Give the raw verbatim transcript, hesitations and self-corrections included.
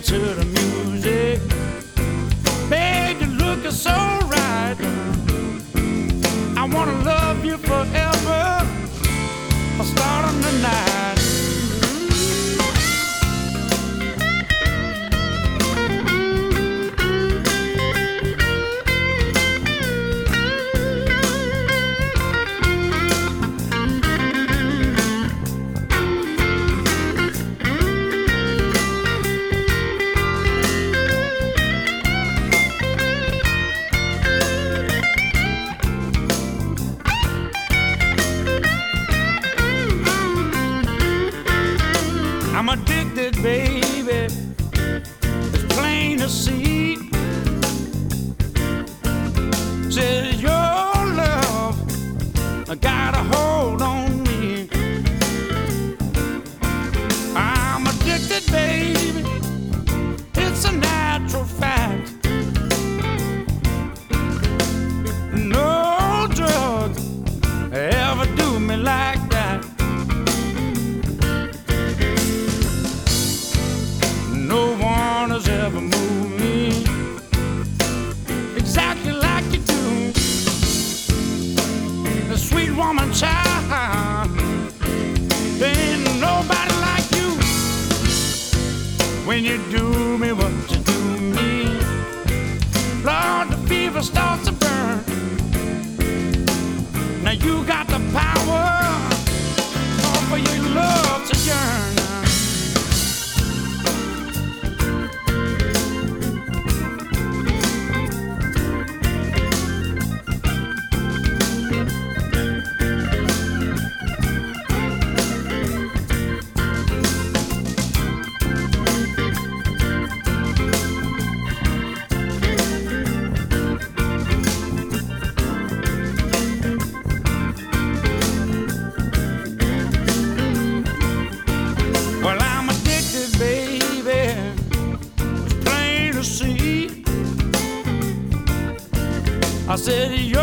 to the music. Babe, you look so right. I wanna love you forever. I'll start on the night. I'm addicted, baby. It's plain to see. Says your love got a hold on me. I'm addicted, baby. It's a natural fact. No drug ever do me like that. No one has ever moved me exactly like you do. The sweet woman child, there ain't nobody like you. When you do me what you do me, Lord, the fever starts to burn. Now you got the power for your love to yearn. Well, I'm addicted, baby. It's plain to see. I said, you're